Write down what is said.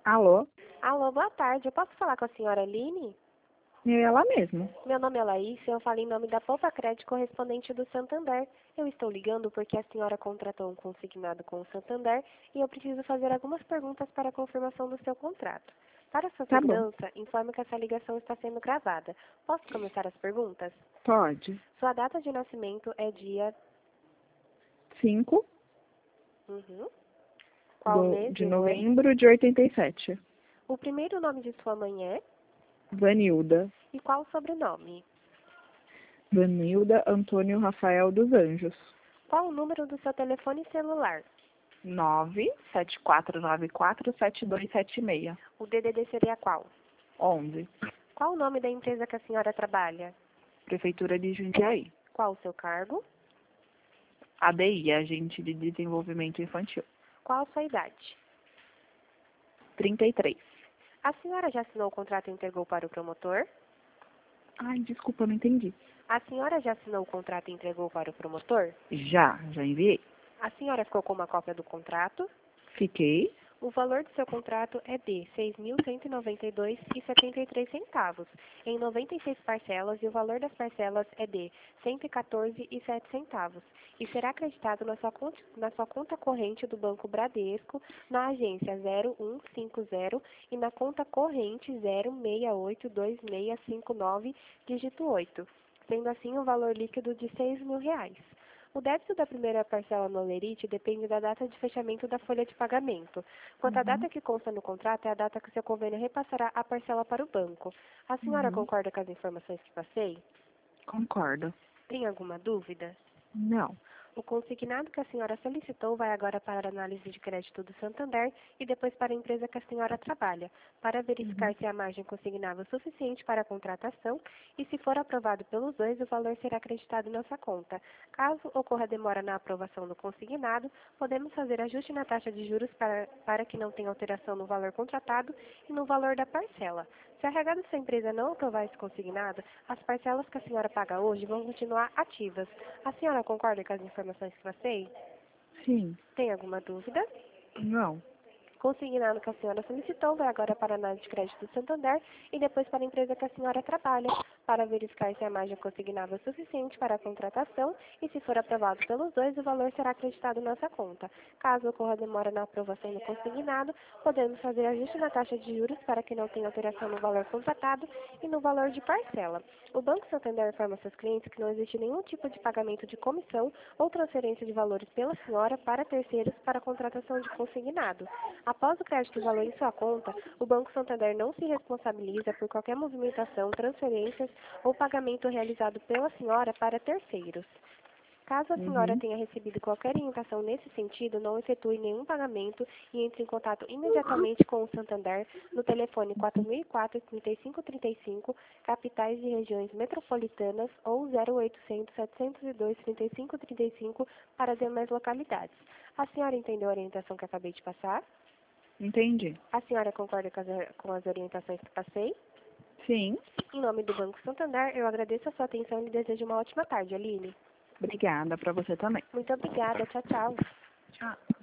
Alô? Alô, boa tarde. Eu posso falar com a senhora Aline? Ela mesmo. Meu nome é Laís e eu falo em nome da Poupa Crédito correspondente do Santander. Eu estou ligando porque a senhora contratou um consignado com o Santander e eu preciso fazer algumas perguntas para a confirmação do seu contrato. Para sua Tá bom. segurança, informe que essa ligação está sendo gravada. Posso começar as perguntas? Pode. Sua data de nascimento é dia... 5 Uhum. Qual mês de e o ano? novembro de 87. O primeiro nome de sua mãe é? Vanilda. E qual o sobrenome? Vanilda Antônio Rafael dos Anjos. Qual o número do seu telefone celular? 974947276. O DDD seria qual? 11. Qual o nome da empresa que a senhora trabalha? Prefeitura de Jundiaí. Qual o seu cargo? ADI, Agente de Desenvolvimento Infantil. Qual a sua idade? 33. A senhora já assinou o contrato e entregou para o promotor? Ai, desculpa, não entendi. A senhora já assinou o contrato e entregou para o promotor? Já enviei. A senhora ficou com uma cópia do contrato? Fiquei. O valor do seu contrato é de R$ 6.192,73 em 96 parcelas e o valor das parcelas é de R$ 114,07 e será acreditado na sua conta corrente do Banco Bradesco, na agência 0150 e na conta corrente 0682659, dígito 8, sendo assim o valor líquido de R$ 6.000. O débito da primeira parcela no Olerite depende da data de fechamento da folha de pagamento. Quanto à data que consta no contrato, é a data que seu convênio repassará a parcela para o banco. A senhora concorda com as informações que passei? Concordo. Tem alguma dúvida? Não. O consignado que a senhora solicitou vai agora para a análise de crédito do Santander e depois para a empresa que a senhora trabalha, para verificar se a margem consignável é suficiente para a contratação e, se for aprovado pelos dois, o valor será acreditado em nossa conta. Caso ocorra demora na aprovação do consignado, podemos fazer ajuste na taxa de juros para que não tenha alteração no valor contratado e no valor da parcela. Se a regada da sua empresa não aprovar esse consignado, as parcelas que a senhora paga hoje vão continuar ativas. A senhora concorda com as informações que passei? Sim. Tem alguma dúvida? Não. Consignado que a senhora solicitou vai agora para a análise de crédito do Santander e depois para a empresa que a senhora trabalha, para verificar se a margem consignável é suficiente para a contratação e, se for aprovado pelos dois, o valor será acreditado em nossa conta. Caso ocorra demora na aprovação do consignado, podemos fazer ajuste na taxa de juros para que não tenha alteração no valor contratado e no valor de parcela. O Banco Santander informa seus clientes que não existe nenhum tipo de pagamento de comissão ou transferência de valores pela senhora para terceiros para a contratação de consignado. Após o crédito do valor em sua conta, o Banco Santander não se responsabiliza por qualquer movimentação, transferências ou pagamento realizado pela senhora para terceiros. Caso a senhora tenha recebido qualquer orientação nesse sentido, não efetue nenhum pagamento e entre em contato imediatamente com o Santander no telefone 4004-3535, capitais e regiões metropolitanas, ou 0800-702-3535 para as demais localidades. A senhora entendeu a orientação que acabei de passar? Entendi. A senhora concorda com as orientações que passei? Sim. Em nome do Banco Santander, eu agradeço a sua atenção e lhe desejo uma ótima tarde, Aline. Obrigada para você também. Muito obrigada. Tchau, tchau. Tchau.